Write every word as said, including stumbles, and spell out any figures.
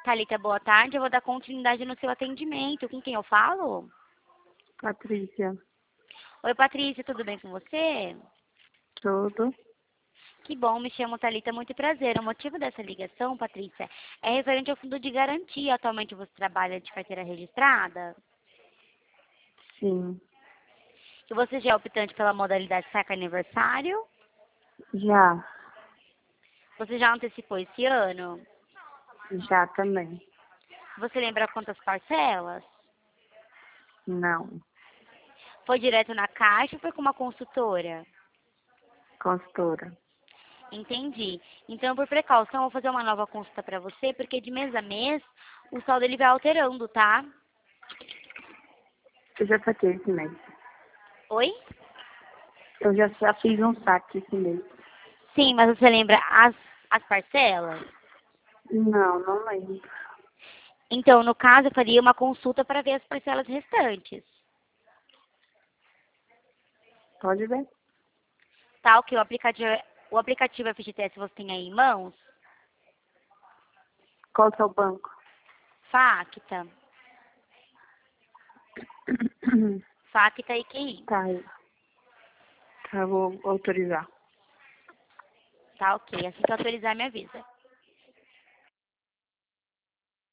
Thalita, boa tarde. Eu vou dar continuidade no seu atendimento. Com quem eu falo? Patrícia, Oi, Patrícia, tudo bem com você? tudo? Que bom, me chamo Thalita, muito prazer. O motivo dessa ligação, Patrícia, é referente ao fundo de garantia. Atualmente você trabalha de carteira registrada? Sim, E você já é optante pela modalidade saca aniversário? já, Você já antecipou esse ano? já também. Você lembra quantas parcelas? Não, Foi direto na caixa ou foi com uma consultora? consultora. Entendi. Então, por precaução, eu vou fazer uma nova consulta para você, porque de mês a mês o saldo ele vai alterando, tá? Eu já saquei esse mês. Oi? Eu já, já fiz um saque esse mês. Sim, mas você lembra as, as parcelas? Não, não lembro. Então, no caso, eu faria uma consulta para ver as parcelas restantes. Pode ver? Tá, ok? O aplicativo, o aplicativo F G T S você tem aí em mãos? Qual que é o banco? Facta. Facta e Q I. Tá, tá, vou autorizar. Tá, ok. Assim que eu autorizar, me avisa.